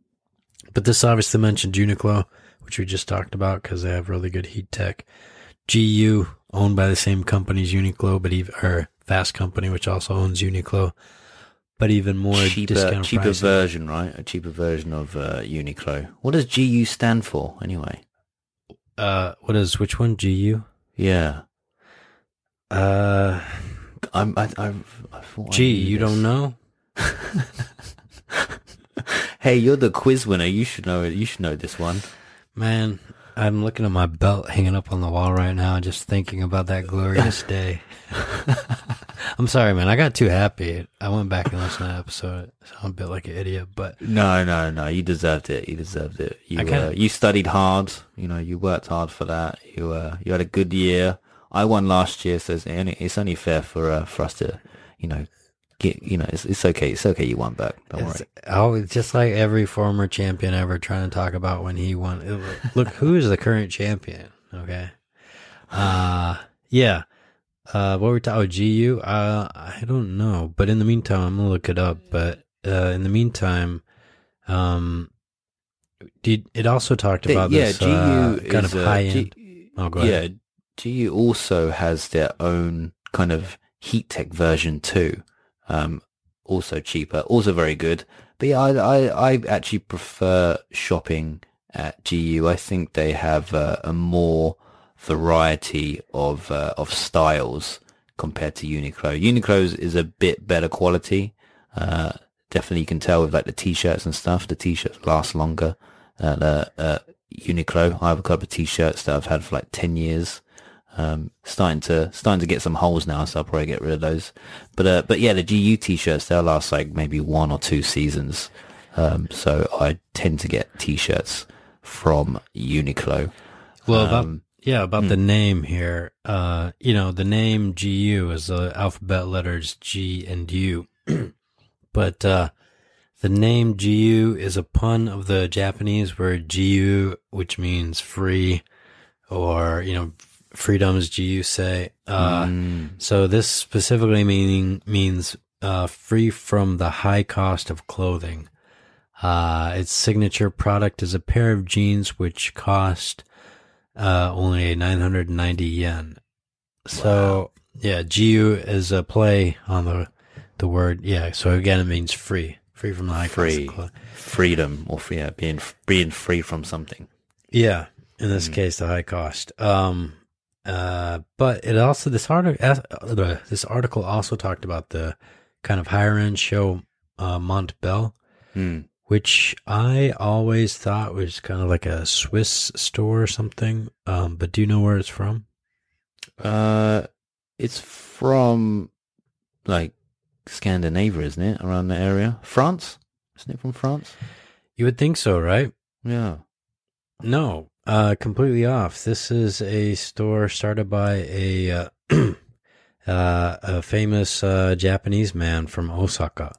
But this obviously mentioned Uniqlo, which we just talked about because they have really good heat tech. G U, owned by the same company as Uniqlo, but even or Fast Company, which also owns Uniqlo, but even more cheaper, discount cheaper pricing. version, right? A cheaper version of uh, Uniqlo. What does G U stand for, anyway? Uh, what is which one? G U. Yeah, Uh, I'm. I. I, I thought I G. knew You this. don't know? Hey, you're the quiz winner. You should know it. You should know this one. Man, I'm looking at my belt hanging up on the wall right now, just thinking about that glorious day. I'm sorry, man. I got too happy. I went back and listened to that episode. So I'm a bit like an idiot, but No, no, no. You deserved it. You deserved it. You. I kinda- Uh, you studied hard. You know, you worked hard for that. You. Uh, you had a good year. I won last year, so it's only, it's only fair for uh, for us to, you know, get. You know, it's it's okay. It's okay. You won back. Don't it's worry. always just like every former champion ever trying to talk about when he won. It- Look, who is the current champion? Okay. Uh, yeah. Uh, what were we talking? Oh, G U? Uh, I don't know. But in the meantime, I'm gonna look it up. But uh, in the meantime, um, did it also talked They- about yeah, this G U uh, kind is of uh, high G- end? Oh, go ahead. Yeah, G U also has their own kind of heat tech version too. Um, also cheaper, also very good. But yeah, I, I, I actually prefer shopping at G U. I think they have uh, a more variety of uh, of styles compared to Uniqlo. Uniqlo is, is a bit better quality. Uh, definitely you can tell with like the t-shirts and stuff. The t-shirts last longer. Uh, the uh, Uniqlo, I have a couple of t-shirts that I've had for like ten years. Um, starting to starting to get some holes now, so I'll probably get rid of those. But uh, but yeah, the G U t-shirts, they'll last like maybe one or two seasons. Um, so I tend to get t-shirts from Uniqlo. Well, about Um, yeah, about the name here. Uh, you know, the name G U is the alphabet letters G and U, but uh, the name G U is a pun of the Japanese word Jiu, which means free, or you know, freedoms. Jiu say. Uh, mm, So this specifically meaning means uh, free from the high cost of clothing. Uh, its signature product is a pair of jeans which cost uh, only nine hundred ninety yen. So yeah, G U is a play on the the word. Yeah, so again, it means free, free from the high free, cost of clothing. freedom, or free, yeah, being being free from something. Yeah, in this case, the high cost. Um, Uh, but it also this article this article also talked about the kind of higher end show uh, Montbell, Hmm. which I always thought was kind of like a Swiss store or something. Um, but do you know where it's from? Uh, it's from like Scandinavia, isn't it? Around the area, France, isn't it from France? You would think so, right? Yeah. No, uh, completely off. This is a store started by a uh, uh, a famous uh, Japanese man from Osaka.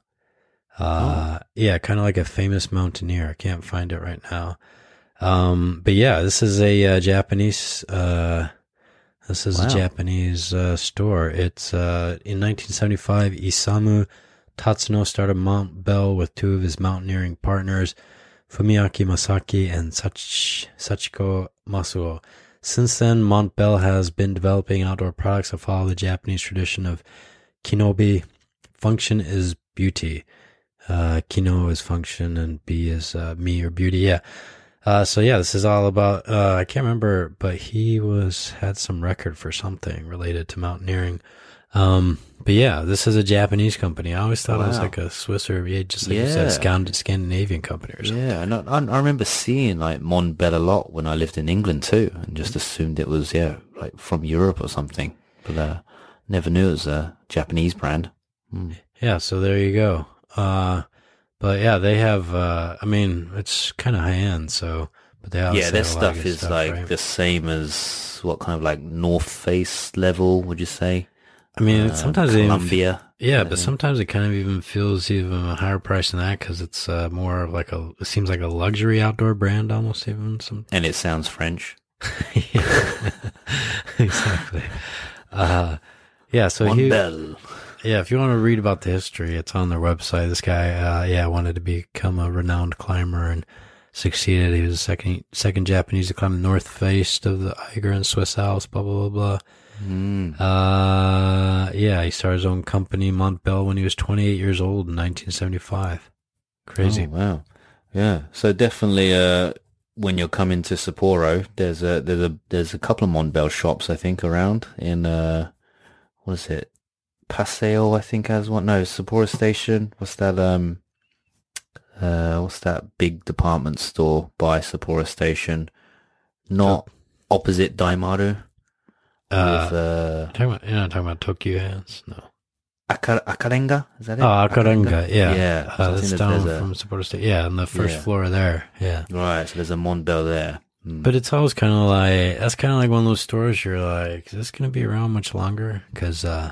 Uh, yeah, kind of like a famous mountaineer. I can't find it right now. Um, but yeah, this is a uh, Japanese. Uh, this is Wow. a Japanese uh, store. It's uh, in nineteen seventy-five. Isamu Tatsuno started Montbell with two of his mountaineering partners, Fumiaki Masaki and Sach- Sachiko Masuo. Since then, Montbell has been developing outdoor products that follow the Japanese tradition of kinobi. Function is beauty. Uh, kino is function and B is uh, me or beauty. Yeah. Uh, so yeah, this is all about, uh, I can't remember, but he was, had some record for something related to mountaineering. Um, but yeah, this is a Japanese company. I always thought it was Wow. like a Swiss or, yeah, just like you Yeah. said, Scand- Scandinavian company or something. Yeah, and I, I I remember seeing like Montbell a lot when I lived in England too, and just assumed it was yeah like from Europe or something, but uh, never knew it was a Japanese brand. Mm. Yeah, so there you go. Uh, but yeah, they have, uh, I mean, it's kind of high end, so, but they also Yeah, their have a lot of stuff good is like right? the same as what kind of like North Face level would you say? I mean, Uh, sometimes it even, Columbia. yeah, I but think. sometimes it kind of even feels even a higher price than that because it's uh, more of like a, it seems like a luxury outdoor brand almost even some. And it sounds French. Yeah, exactly. Uh, yeah, so he, Montbell. yeah, if you want to read about the history, it's on their website. This guy, uh, yeah, wanted to become a renowned climber and succeeded. He was the second, second Japanese to climb the north face of the Eiger and Swiss Alps, blah, blah, blah, blah. Mm. Uh, yeah, he started his own company, Montbell, when he was twenty-eight years old in nineteen seventy-five. Crazy. Oh, wow. Yeah. So definitely, uh, when you're coming to Sapporo, there's a there's a there's a couple of Montbell shops I think around in uh, what is it? Paseo, I think has one. No, Sapporo Station. What's that? Um, uh, what's that big department store by Sapporo Station? Not opposite Daimaru. Uh, with uh, talking about, you're not talking about Tokyo Hands? No. Akar- Akarenga? Is that it? Oh, Akarenga, yeah. Yeah. Uh, I that's think down there's a- from Sapporo State. Yeah, on the first Yeah. floor there. Yeah. Right. So there's a Montbell there. Mm. But it's always kind of like, that's kind of like one of those stores you're like, is this going to be around much longer? Because, uh,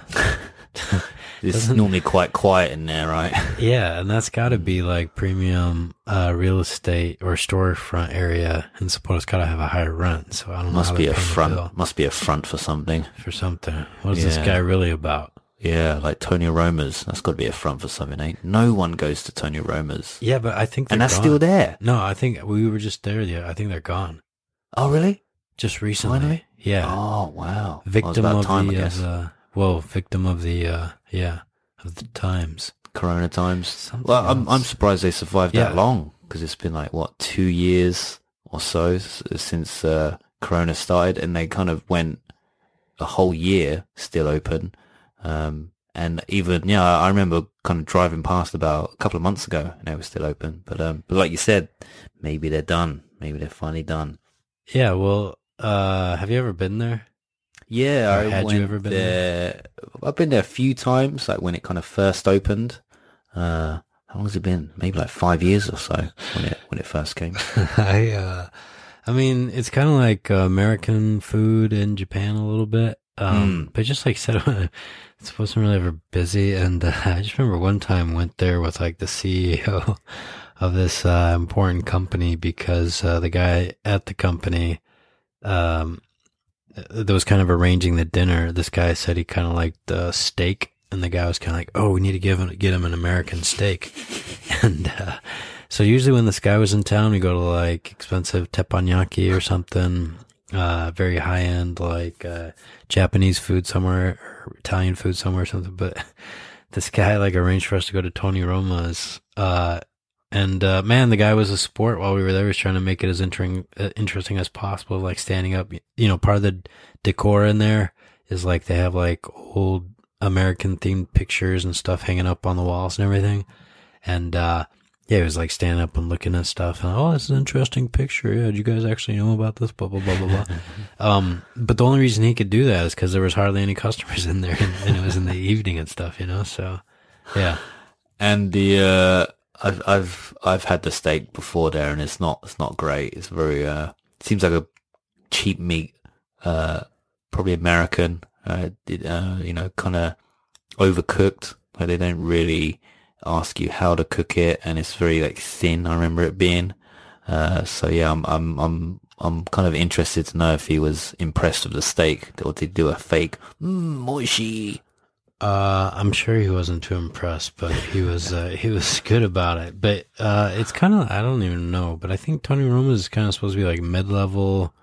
It's doesn't- normally quite quiet in there, right? yeah, and that's got to be like premium uh, real estate or storefront area. And Sapporo's got to have a higher rent. So I don't know. Must how be they're a paying the front. bill Must be a front for something. for something. What is this Yeah. guy really about? Yeah, like Tony Roma's. That's got to be a front for something, eh? No one goes to Tony Roma's. Yeah, but I think they're And that's gone. still there. No, I think we were just there. Yeah, I think they're gone. Oh, really? Just recently. Finally? Yeah. Oh, wow. Victim well, of it's about time, the, I of guess. the, well, victim of the, uh, yeah, of the times. Corona times. Something Well, I'm, else. I'm surprised they survived that Yeah. long because it's been like, what, two years or so s- since uh, Corona started, and they kind of went a whole year still open. Um, and even, yeah, I remember kind of driving past about a couple of months ago and they were still open. But, um, but like you said, maybe they're done. Maybe they're finally done. Yeah, well, uh, have you ever been there? Yeah, Or I had went you ever been there. I've been there a few times, like when it kind of first opened. Uh, how long has it been? Maybe like five years or so when it when it first came. I, uh, I mean, it's kind of like uh, American food in Japan a little bit. Um, Mm. but just like I said, it wasn't really ever busy. And uh, I just remember one time went there with like the C E O of this uh, important company because uh, the guy at the company, um, that was kind of arranging the dinner. This guy said he kind of liked the steak, and the guy was kind of like, "Oh, we need to give him, get him an American steak." And uh, so usually when this guy was in town, we go to like expensive teppanyaki or something, uh, very high end like uh, Japanese food somewhere or Italian food somewhere or something. But this guy like arranged for us to go to Tony Roma's. Uh, And uh, man, the guy was a sport while we were there. He was trying to make it as interesting, uh, interesting as possible, like standing up. You know, part of the decor in there is like they have like old American themed pictures and stuff hanging up on the walls and everything. And uh, yeah, he was like standing up and looking at stuff. And oh, this is an interesting picture. Yeah, did you guys actually know about this? Blah blah blah blah blah. um, but the only reason he could do that is because there was hardly any customers in there, and, and it was in the evening and stuff. You know, so yeah. And the uh, I've I've I've had the steak before there, and it's not it's not great. It's very uh, it seems like a cheap meat, uh, probably American. Uh, uh you know, kind of overcooked. Like they don't really ask you how to cook it, and it's very like thin. I remember it being. Uh, so yeah, I'm I'm I'm I'm kind of interested to know if he was impressed with the steak, or did he do a fake mm, moishi? Uh, I'm sure he wasn't too impressed, but he was, uh, he was good about it. But, uh, it's kind of, I don't even know, but I think Tony Roma's is kind of supposed to be like mid-level,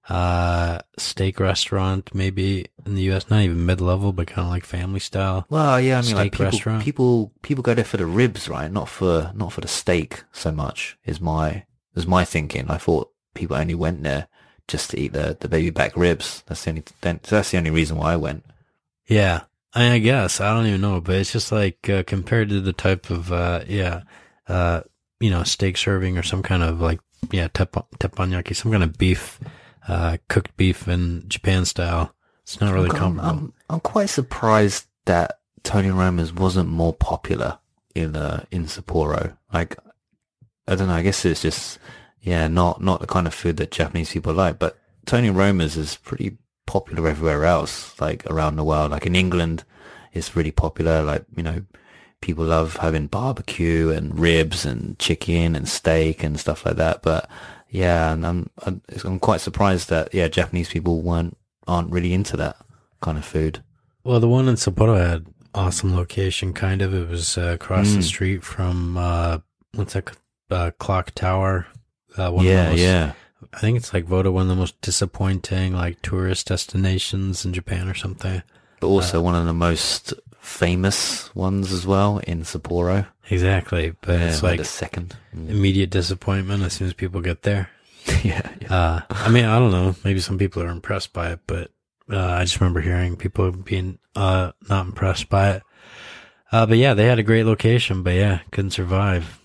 uh, steak restaurant, maybe in the U S, not even mid-level, but kind of like family style. Well, yeah, I mean, like steak people, restaurant. people, people go there for the ribs, right? Not for, not for the steak so much is my, is my thinking. I thought people only went there just to eat the, the baby back ribs. That's the only, that's the only reason why I went. Yeah. I, I guess I don't even know, but it's just like uh, compared to the type of uh, yeah, uh, you know, steak serving or some kind of like yeah, teppan- teppanyaki, some kind of beef, uh, cooked beef in Japan style. It's not really I'm, comparable. I'm, I'm quite surprised that Tony Roma's wasn't more popular in uh, in Sapporo. Like, I don't know. I guess it's just yeah, not not the kind of food that Japanese people like. But Tony Roma's is pretty popular everywhere else, like around the world. Like in England, it's really popular. Like, you know, people love having barbecue and ribs and chicken and steak and stuff like that. But yeah, and I'm I'm, I'm quite surprised that yeah, Japanese people weren't aren't really into that kind of food. Well, the one in Sapporo had awesome location. Kind of, it was uh, across Mm. the street from uh, what's that? Uh, Clock Tower. Uh, one Yeah, of the most, yeah. I think it's like voted one of the most disappointing like tourist destinations in Japan or something. But also one of the most famous ones as well in Sapporo. Exactly, but Yeah, it's like like the second. Mm. immediate disappointment as soon as people get there. yeah, yeah. Uh, I mean, I don't know. Maybe some people are impressed by it, but uh, I just remember hearing people being uh, not impressed by it. Uh, but yeah, they had a great location, but yeah, couldn't survive.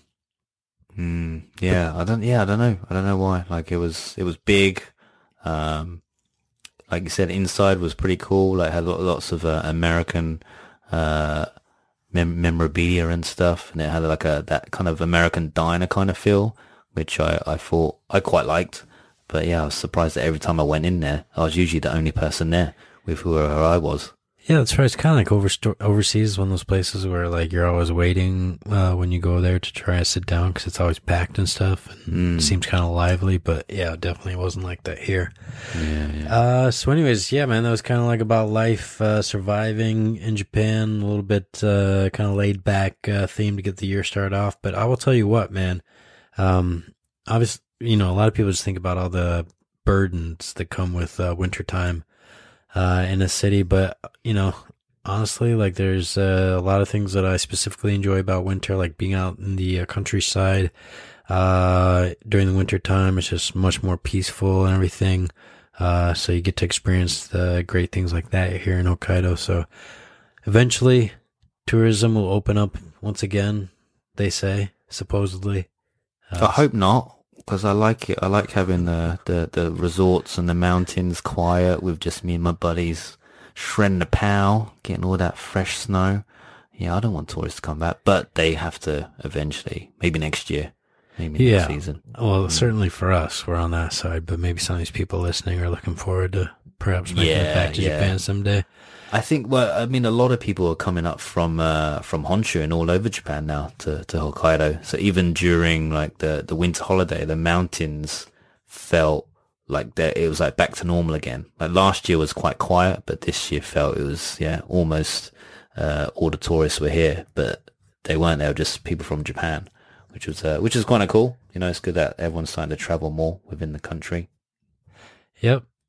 Mm, yeah, I don't. Yeah, I don't know. I don't know why. Like it was, it was big. Um, like you said, inside was pretty cool. Like had lo- lots of uh, American uh, mem- memorabilia and stuff, and it had like a that kind of American diner kind of feel, which I I thought I quite liked. But yeah, I was surprised that every time I went in there, I was usually the only person there with whoever I was. Yeah, that's right. It's kind of like over overseas, one of those places where like you're always waiting uh, when you go there to try to sit down because it's always packed and stuff. And Mm. it seems kind of lively, but yeah, definitely wasn't like that here. Yeah, yeah. Uh, so anyways, yeah, man, that was kind of like about life, uh, surviving in Japan, a little bit, uh, kind of laid back, uh, theme to get the year started off. But I will tell you what, man, um, obviously, you know, a lot of people just think about all the burdens that come with, uh, wintertime, uh, in a city. But, you know, honestly, like there's, uh, a lot of things that I specifically enjoy about winter, like being out in the uh, countryside, uh, during the winter time. It's just much more peaceful and everything. Uh, so you get to experience the great things like that here in Hokkaido. So eventually tourism will open up once again, they say, supposedly. Uh, I hope not, because I like it. I like having the, the, the resorts and the mountains quiet with just me and my buddies shredding the pow, getting all that fresh snow. Yeah, I don't want tourists to come back, but they have to eventually, maybe next year, maybe Yeah. next season. Well, certainly for us, we're on that side, but maybe some of these people listening are looking forward to perhaps making it Yeah, back to yeah. Japan someday. I think, well, I mean, a lot of people are coming up from uh, from Honshu and all over Japan now to, to Hokkaido. So even during like the, the winter holiday, the mountains felt like that it was like back to normal again. Like last year was quite quiet, but this year felt it was yeah almost uh, all the tourists were here, but they weren't. They were just people from Japan, which was uh, which is kind of cool. You know, it's good that everyone's starting to travel more within the country. Yep.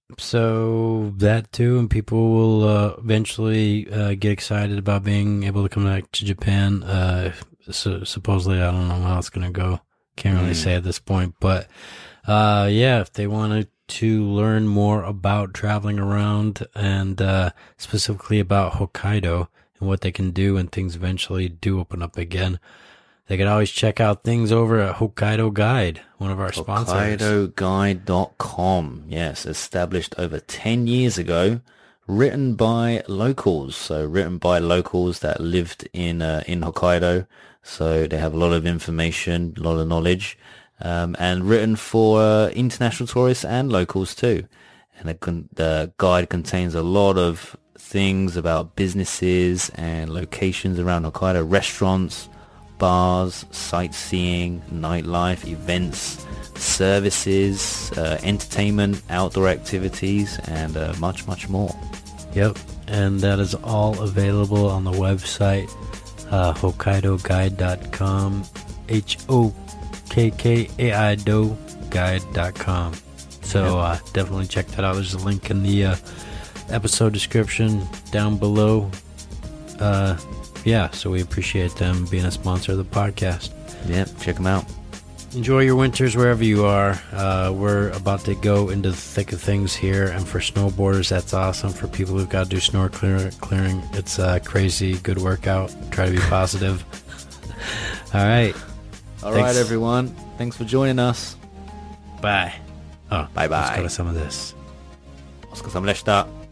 So that too, and people will uh, eventually uh, get excited about being able to come back to Japan. Uh, so supposedly, I don't know how it's going to go. Can't really mm. say at this point, but uh, yeah, if they wanted to learn more about traveling around and uh, specifically about Hokkaido and what they can do when things eventually do open up again, they can always check out things over at Hokkaido Guide, one of our sponsors. Hokkaido Guide dot com. Yes, established over ten years ago, written by locals. So written by locals that lived in uh, in Hokkaido. So they have a lot of information, a lot of knowledge, um, and written for uh, international tourists and locals too. And the, con- the guide contains a lot of things about businesses and locations around Hokkaido, restaurants, bars, sightseeing, nightlife, events, services, uh, entertainment, outdoor activities, and uh, much, much more. Yep, and that is all available on the website, uh, Hokkaido Guide dot com, H O K K A I D O Guide dot com. So uh, definitely check that out. There's a link in the uh, episode description down below. Uh, yeah, so we appreciate them being a sponsor of the podcast. Yep, check them out. Enjoy your winters wherever you are. Uh, we're about to go into the thick of things here, and for snowboarders, that's awesome. For people who've got to do snow clear- clearing, it's a crazy good workout. Try to be positive. All right. All Thanks. right, everyone. Thanks for joining us. Bye. Oh, bye bye. Let's go to some of this. お疲れ様でした。